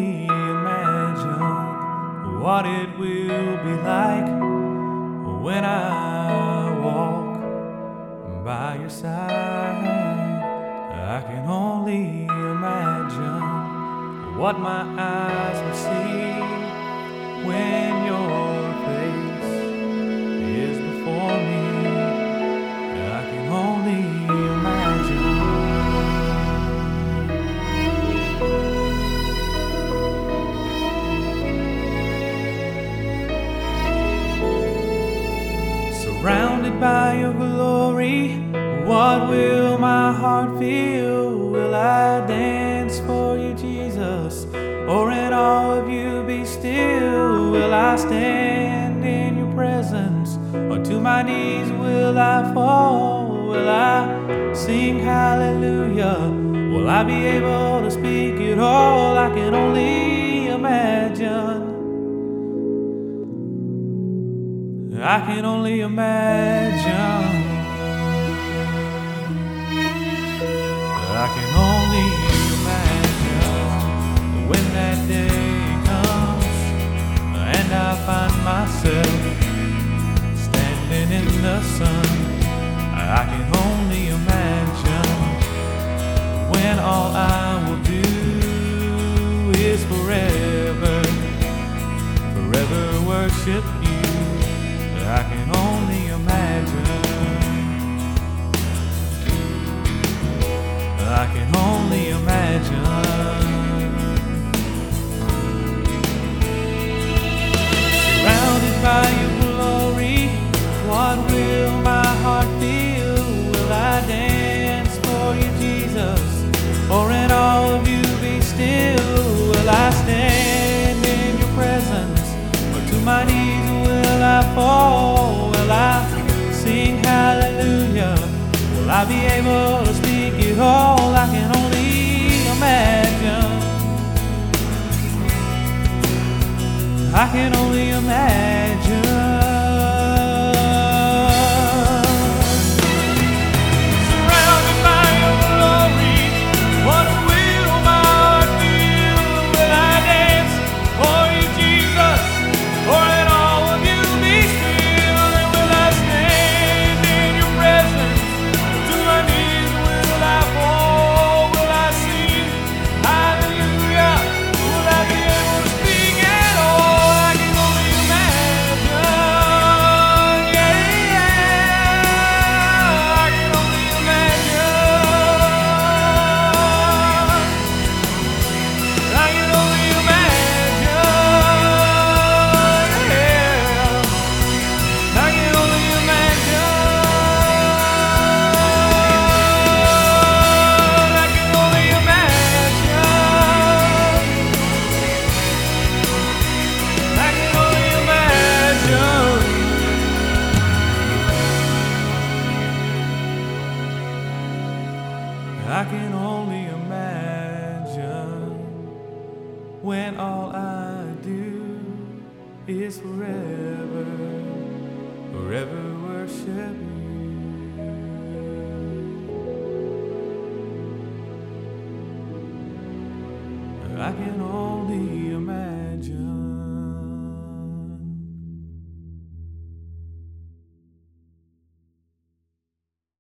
only imagine what it will be like when I walk by your side. I can only imagine what my eyes will see when your face is before me. I can only imagine. Surrounded by your glory, what will my heart feel? Will I dance for you, Jesus? Or in awe of you be still? Will I stand in your presence? Or to my knees will I fall? Will I sing hallelujah? Will I be able to speak it all? I can only imagine. I can only imagine. I can only imagine when that day comes and I find myself standing in the sun. I can only imagine when all I will do is forever worship you. I can only imagine. I can only imagine. Surrounded by your glory, what will my heart feel? Will I dance for you, Jesus? Or in all of you be still? Will I stand in your presence? Or to my knees will I fall? Will I sing hallelujah? Will I be able to speak it all? I can only imagine. I can only imagine. Surrounded by your glory, what will my heart feel? Will I dance for you, Jesus? Or in all of you be still? And will I stand in your presence? To my knees will I fall? Will I sing hallelujah? Will I be able to speak at all? I can only imagine. Yeah, I can only imagine. I can only imagine. Yeah. I can only imagine. I can only imagine. I can only imagine. I can only imagine when all I do is forever worship you. I can only